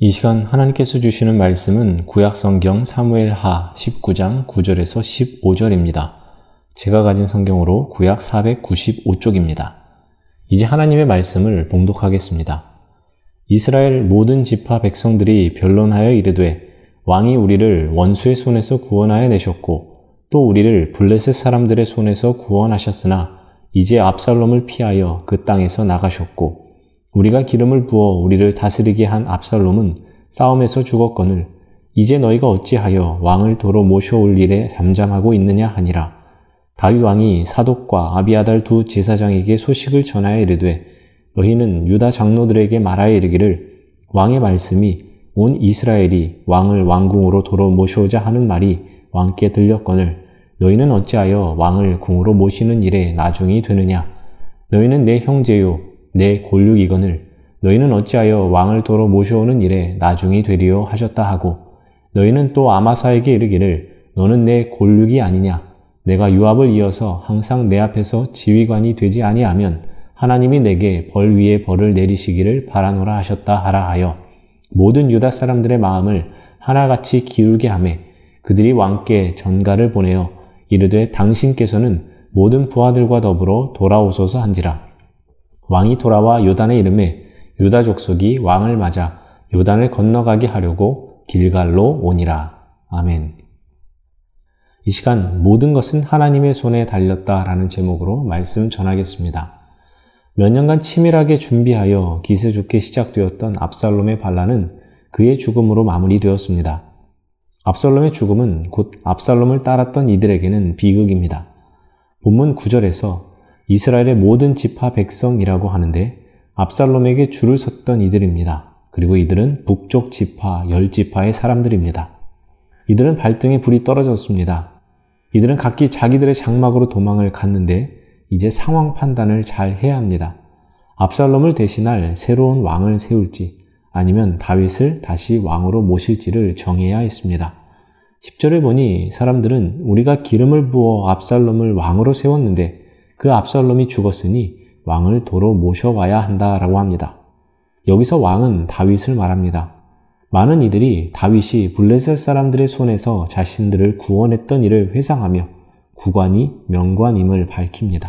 이 시간 하나님께서 주시는 말씀은 구약성경 사무엘하 19장 9절에서 15절입니다. 제가 가진 성경으로 구약 495쪽입니다. 이제 하나님의 말씀을 봉독하겠습니다. 이스라엘 모든 지파 백성들이 변론하여 이르되 왕이 우리를 원수의 손에서 구원하여 내셨고 또 우리를 블레셋 사람들의 손에서 구원하셨으나 이제 압살롬을 피하여 그 땅에서 나가셨고 우리가 기름을 부어 우리를 다스리게 한 압살롬은 싸움에서 죽었거늘 이제 너희가 어찌하여 왕을 도로 모셔올 일에 잠잠하고 있느냐 하니라. 다윗 왕이 사독과 아비아달 두 제사장에게 소식을 전하여 이르되 너희는 유다 장로들에게 말하여 이르기를 왕의 말씀이 온 이스라엘이 왕을 왕궁으로 도로 모셔오자 하는 말이 왕께 들렸거늘 너희는 어찌하여 왕을 궁으로 모시는 일에 나중이 되느냐. 너희는 내 형제요 내 골육이거늘 너희는 어찌하여 왕을 도로 모셔오는 일에 나중이 되리요 하셨다 하고 너희는 또 아마사에게 이르기를 너는 내 골육이 아니냐. 내가 요압을 이어서 항상 내 앞에서 지휘관이 되지 아니하면 하나님이 내게 벌 위에 벌을 내리시기를 바라노라 하셨다 하라 하여 모든 유다 사람들의 마음을 하나같이 기울게 하매 그들이 왕께 전가를 보내어 이르되 당신께서는 모든 부하들과 더불어 돌아오소서 한지라. 왕이 돌아와 요단에 이르매 유다 족속이 왕을 맞아 요단을 건너가게 하려고 길갈로 오니라. 아멘. 이 시간 모든 것은 하나님의 손에 달렸다라는 제목으로 말씀 전하겠습니다. 몇 년간 치밀하게 준비하여 기세 좋게 시작되었던 압살롬의 반란은 그의 죽음으로 마무리되었습니다. 압살롬의 죽음은 곧 압살롬을 따랐던 이들에게는 비극입니다. 본문 9절에서 이스라엘의 모든 지파 백성이라고 하는데 압살롬에게 줄을 섰던 이들입니다. 그리고 이들은 북쪽 지파 10지파의 사람들입니다. 이들은 발등에 불이 떨어졌습니다. 이들은 각기 자기들의 장막으로 도망을 갔는데 이제 상황 판단을 잘 해야 합니다. 압살롬을 대신할 새로운 왕을 세울지 아니면 다윗을 다시 왕으로 모실지를 정해야 했습니다. 10절에 보니 사람들은 우리가 기름을 부어 압살롬을 왕으로 세웠는데 그 압살롬이 죽었으니 왕을 도로 모셔와야 한다라고 합니다. 여기서 왕은 다윗을 말합니다. 많은 이들이 다윗이 블레셋 사람들의 손에서 자신들을 구원했던 일을 회상하며 구관이 명관임을 밝힙니다.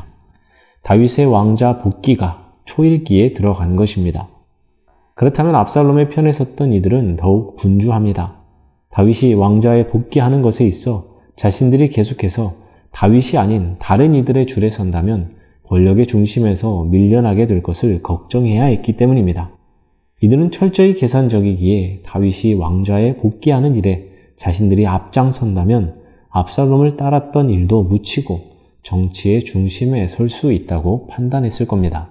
다윗의 왕자 복귀가 초일기에 들어간 것입니다. 그렇다면 압살롬의 편에 섰던 이들은 더욱 분주합니다. 다윗이 왕좌에 복귀하는 것에 있어 자신들이 계속해서 다윗이 아닌 다른 이들의 줄에 선다면 권력의 중심에서 밀려나게 될 것을 걱정해야 했기 때문입니다. 이들은 철저히 계산적이기에 다윗이 왕좌에 복귀하는 일에 자신들이 앞장선다면 압살롬을 따랐던 일도 묻히고 정치의 중심에 설 수 있다고 판단했을 겁니다.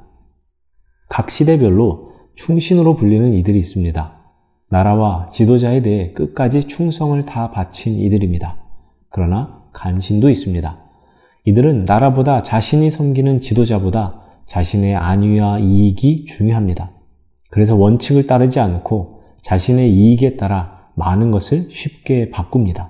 각 시대별로 충신으로 불리는 이들이 있습니다. 나라와 지도자에 대해 끝까지 충성을 다 바친 이들입니다. 그러나 간신도 있습니다. 이들은 나라보다 자신이 섬기는 지도자보다 자신의 안위와 이익이 중요합니다. 그래서 원칙을 따르지 않고 자신의 이익에 따라 많은 것을 쉽게 바꿉니다.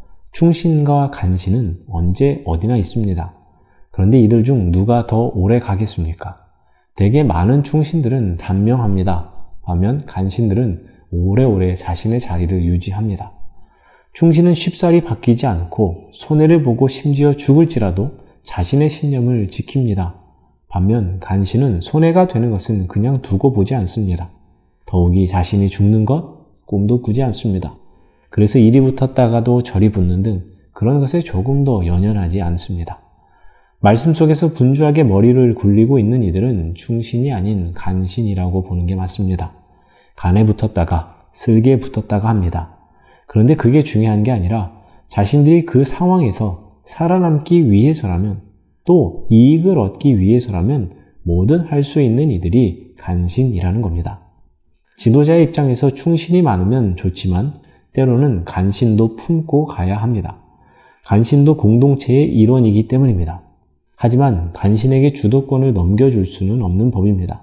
충신과 간신은 언제 어디나 있습니다. 그런데 이들 중 누가 더 오래 가겠습니까? 대개 많은 충신들은 단명합니다. 반면 간신들은 오래오래 자신의 자리를 유지합니다. 충신은 쉽사리 바뀌지 않고 손해를 보고 심지어 죽을지라도 자신의 신념을 지킵니다. 반면 간신은 손해가 되는 것은 그냥 두고 보지 않습니다. 더욱이 자신이 죽는 것, 꿈도 꾸지 않습니다. 그래서 이리 붙었다가도 저리 붙는 등 그런 것에 조금 더 연연하지 않습니다. 말씀 속에서 분주하게 머리를 굴리고 있는 이들은 충신이 아닌 간신이라고 보는 게 맞습니다. 간에 붙었다가 슬기에 붙었다가 합니다. 그런데 그게 중요한 게 아니라 자신들이 그 상황에서 살아남기 위해서라면 또 이익을 얻기 위해서라면 뭐든 할 수 있는 이들이 간신이라는 겁니다. 지도자의 입장에서 충신이 많으면 좋지만 때로는 간신도 품고 가야 합니다. 간신도 공동체의 일원이기 때문입니다. 하지만 간신에게 주도권을 넘겨줄 수는 없는 법입니다.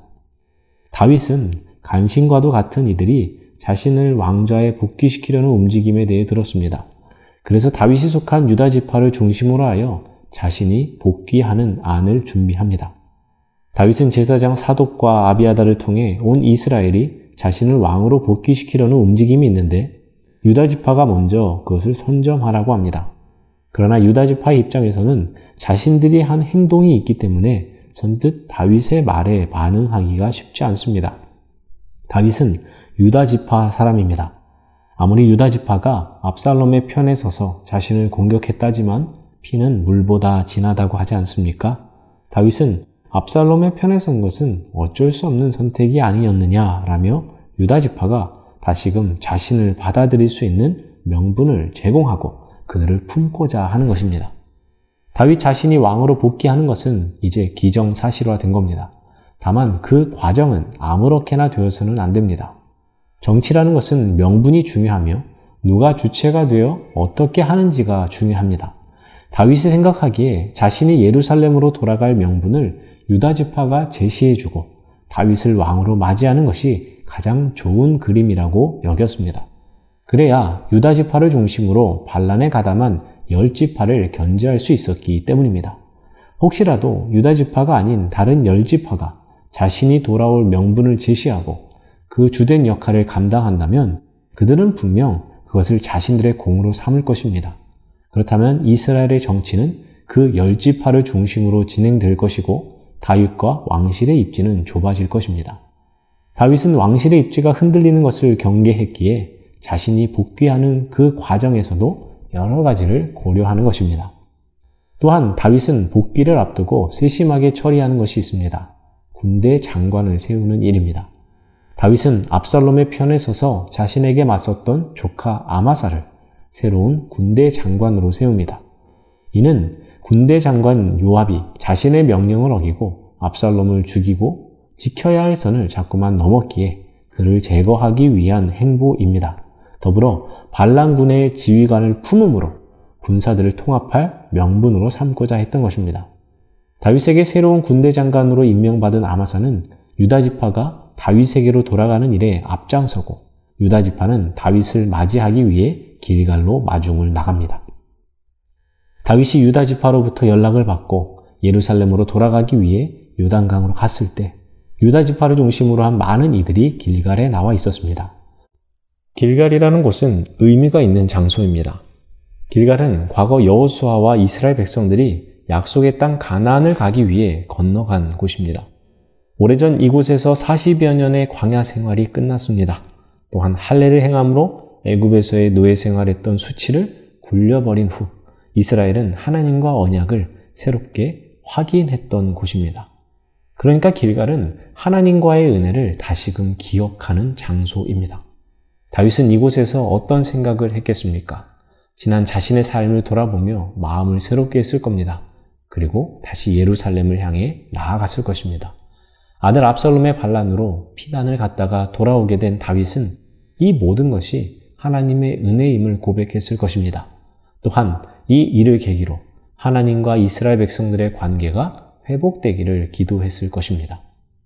다윗은 간신과도 같은 이들이 자신을 왕좌에 복귀시키려는 움직임에 대해 들었습니다. 그래서 다윗이 속한 유다 지파를 중심으로 하여 자신이 복귀하는 안을 준비합니다. 다윗은 제사장 사독과 아비아달을 통해 온 이스라엘이 자신을 왕으로 복귀시키려는 움직임이 있는데 유다지파가 먼저 그것을 선점하라고 합니다. 그러나 유다지파의 입장에서는 자신들이 한 행동이 있기 때문에 선뜻 다윗의 말에 반응하기가 쉽지 않습니다. 다윗은 유다지파 사람입니다. 아무리 유다지파가 압살롬의 편에 서서 자신을 공격했다지만 피는 물보다 진하다고 하지 않습니까? 다윗은 압살롬의 편에 선 것은 어쩔 수 없는 선택이 아니었느냐라며 유다지파가 다시금 자신을 받아들일 수 있는 명분을 제공하고 그들을 품고자 하는 것입니다. 다윗 자신이 왕으로 복귀하는 것은 이제 기정사실화된 겁니다. 다만 그 과정은 아무렇게나 되어서는 안 됩니다. 정치라는 것은 명분이 중요하며 누가 주체가 되어 어떻게 하는지가 중요합니다. 다윗이 생각하기에 자신이 예루살렘으로 돌아갈 명분을 유다지파가 제시해주고 다윗을 왕으로 맞이하는 것이 가장 좋은 그림이라고 여겼습니다. 그래야 유다지파를 중심으로 반란에 가담한 10지파를 견제할 수 있었기 때문입니다. 혹시라도 유다지파가 아닌 다른 10지파가 자신이 돌아올 명분을 제시하고 그 주된 역할을 감당한다면 그들은 분명 그것을 자신들의 공으로 삼을 것입니다. 그렇다면 이스라엘의 정치는 그 10지파를 중심으로 진행될 것이고 다윗과 왕실의 입지는 좁아질 것입니다. 다윗은 왕실의 입지가 흔들리는 것을 경계했기에 자신이 복귀하는 그 과정에서도 여러 가지를 고려하는 것입니다. 또한 다윗은 복귀를 앞두고 세심하게 처리하는 것이 있습니다. 군대 장관을 세우는 일입니다. 다윗은 압살롬의 편에 서서 자신에게 맞섰던 조카 아마사를 새로운 군대 장관으로 세웁니다. 이는 군대 장관 요압이 자신의 명령을 어기고 압살롬을 죽이고 지켜야 할 선을 자꾸만 넘었기에 그를 제거하기 위한 행보입니다. 더불어 반란군의 지휘관을 품음으로 군사들을 통합할 명분으로 삼고자 했던 것입니다. 다윗에게 새로운 군대 장관으로 임명받은 아마사는 유다지파가 다윗에게로 돌아가는 일에 앞장서고 유다지파는 다윗을 맞이하기 위해 길갈로 마중을 나갑니다. 다윗이 유다지파로부터 연락을 받고 예루살렘으로 돌아가기 위해 요단강으로 갔을 때 유다지파를 중심으로 한 많은 이들이 길갈에 나와 있었습니다. 길갈이라는 곳은 의미가 있는 장소입니다. 길갈은 과거 여호수아와 이스라엘 백성들이 약속의 땅 가나안을 가기 위해 건너간 곳입니다. 오래전 이곳에서 40여 년의 광야 생활이 끝났습니다. 또한 할례를 행함으로 애굽에서의 노예 생활했던 수치를 굴려버린 후 이스라엘은 하나님과 언약을 새롭게 확인했던 곳입니다. 그러니까 길갈은 하나님과의 은혜를 다시금 기억하는 장소입니다. 다윗은 이곳에서 어떤 생각을 했겠습니까? 지난 자신의 삶을 돌아보며 마음을 새롭게 했을 겁니다. 그리고 다시 예루살렘을 향해 나아갔을 것입니다. 아들 압살롬의 반란으로 피난을 갔다가 돌아오게 된 다윗은 이 모든 것이 하나님의 은혜임을 고백했을 것입니다. 또한 이 일을 계기로 하나님과 이스라엘 백성들의 관계가 회복되기를 기도했을 것입니다.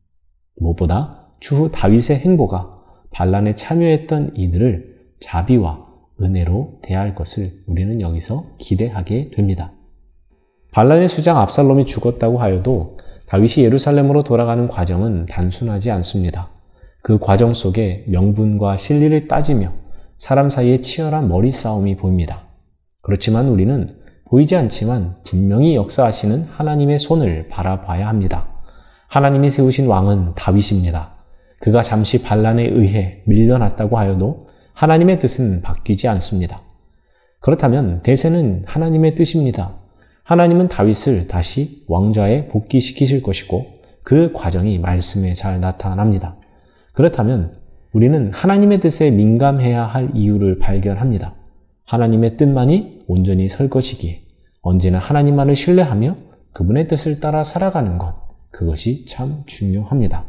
무엇보다 추후 다윗의 행보가 반란에 참여했던 이들을 자비와 은혜로 대할 것을 우리는 여기서 기대하게 됩니다. 반란의 수장 압살롬이 죽었다고 하여도 다윗이 예루살렘으로 돌아가는 과정은 단순하지 않습니다. 그 과정 속에 명분과 실리를 따지며 사람 사이의 치열한 머리 싸움이 보입니다. 그렇지만 우리는 보이지 않지만 분명히 역사하시는 하나님의 손을 바라봐야 합니다. 하나님이 세우신 왕은 다윗입니다. 그가 잠시 반란에 의해 밀려났다고 하여도 하나님의 뜻은 바뀌지 않습니다. 그렇다면 대세는 하나님의 뜻입니다. 하나님은 다윗을 다시 왕좌에 복귀시키실 것이고 그 과정이 말씀에 잘 나타납니다. 그렇다면 우리는 하나님의 뜻에 민감해야 할 이유를 발견합니다. 하나님의 뜻만이 온전히 설 것이기에 언제나 하나님만을 신뢰하며 그분의 뜻을 따라 살아가는 것, 그것이 참 중요합니다.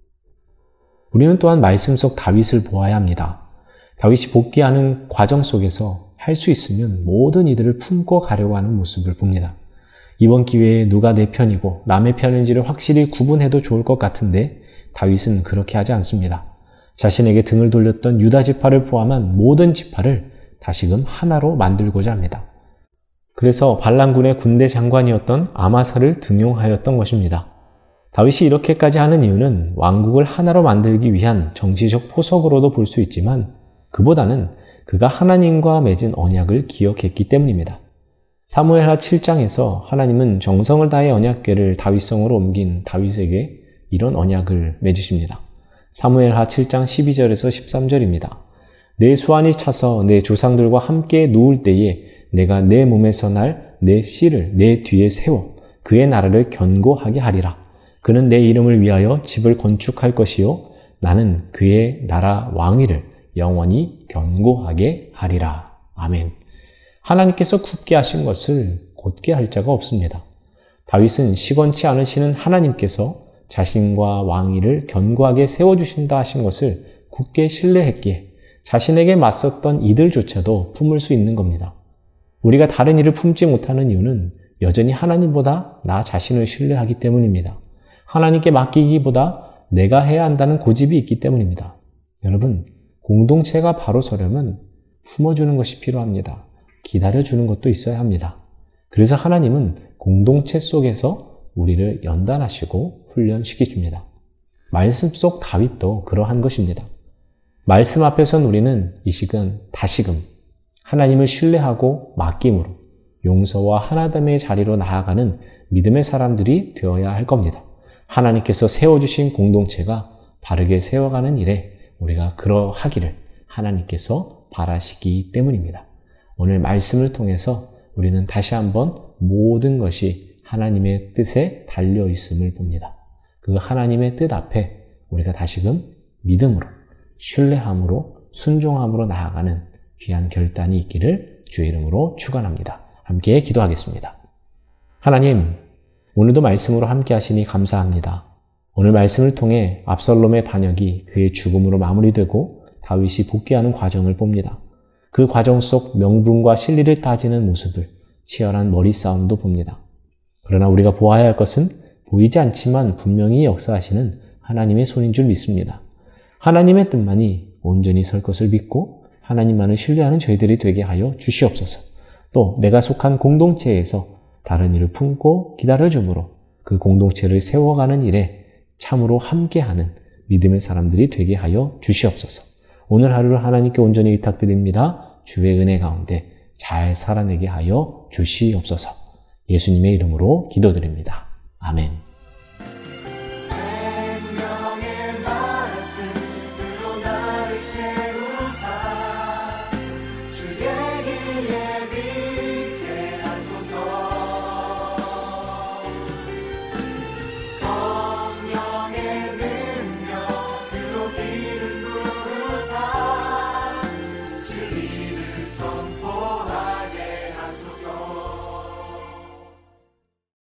우리는 또한 말씀 속 다윗을 보아야 합니다. 다윗이 복귀하는 과정 속에서 할 수 있으면 모든 이들을 품고 가려고 하는 모습을 봅니다. 이번 기회에 누가 내 편이고 남의 편인지를 확실히 구분해도 좋을 것 같은데 다윗은 그렇게 하지 않습니다. 자신에게 등을 돌렸던 유다 지파를 포함한 모든 지파를 다시금 하나로 만들고자 합니다. 그래서 반란군의 군대 장관이었던 아마사를 등용하였던 것입니다. 다윗이 이렇게까지 하는 이유는 왕국을 하나로 만들기 위한 정치적 포석으로도 볼 수 있지만 그보다는 그가 하나님과 맺은 언약을 기억했기 때문입니다. 사무엘하 7장에서 하나님은 정성을 다해 언약궤를 다윗성으로 옮긴 다윗에게 이런 언약을 맺으십니다. 사무엘하 7장 12절에서 13절입니다. 내 수완이 차서 내 조상들과 함께 누울 때에 내가 내 몸에서 날 내 씨를 내 뒤에 세워 그의 나라를 견고하게 하리라. 그는 내 이름을 위하여 집을 건축할 것이요 나는 그의 나라 왕위를 영원히 견고하게 하리라. 아멘. 하나님께서 굳게 하신 것을 곧게 할 자가 없습니다. 다윗은 시건치 않으시는 하나님께서 자신과 왕위를 견고하게 세워주신다 하신 것을 굳게 신뢰했기에 자신에게 맞섰던 이들조차도 품을 수 있는 겁니다. 우리가 다른 이를 품지 못하는 이유는 여전히 하나님보다 나 자신을 신뢰하기 때문입니다. 하나님께 맡기기보다 내가 해야 한다는 고집이 있기 때문입니다. 여러분, 공동체가 바로 서려면 품어주는 것이 필요합니다. 기다려주는 것도 있어야 합니다. 그래서 하나님은 공동체 속에서 우리를 연단하시고 훈련시키십니다. 말씀 속 다윗도 그러한 것입니다. 말씀 앞에선 우리는 이 시간 다시금 하나님을 신뢰하고 맡김으로 용서와 하나됨의 자리로 나아가는 믿음의 사람들이 되어야 할 겁니다. 하나님께서 세워주신 공동체가 바르게 세워가는 일에 우리가 그러하기를 하나님께서 바라시기 때문입니다. 오늘 말씀을 통해서 우리는 다시 한번 모든 것이 하나님의 뜻에 달려 있음을 봅니다. 그 하나님의 뜻 앞에 우리가 다시금 믿음으로, 신뢰함으로, 순종함으로 나아가는 귀한 결단이 있기를 주의 이름으로 축원합니다. 함께 기도하겠습니다. 하나님, 오늘도 말씀으로 함께 하시니 감사합니다. 오늘 말씀을 통해 압살롬의 반역이 그의 죽음으로 마무리되고 다윗이 복귀하는 과정을 봅니다. 그 과정 속 명분과 실리를 따지는 모습을 치열한 머리싸움도 봅니다. 그러나 우리가 보아야 할 것은 보이지 않지만 분명히 역사하시는 하나님의 손인 줄 믿습니다. 하나님의 뜻만이 온전히 설 것을 믿고 하나님만을 신뢰하는 저희들이 되게 하여 주시옵소서. 또 내가 속한 공동체에서 다른 일을 품고 기다려줌으로 그 공동체를 세워가는 일에 참으로 함께하는 믿음의 사람들이 되게 하여 주시옵소서. 오늘 하루를 하나님께 온전히 의탁드립니다. 주의 은혜 가운데 잘 살아내게 하여 주시옵소서. 예수님의 이름으로 기도드립니다. 아멘. 선포하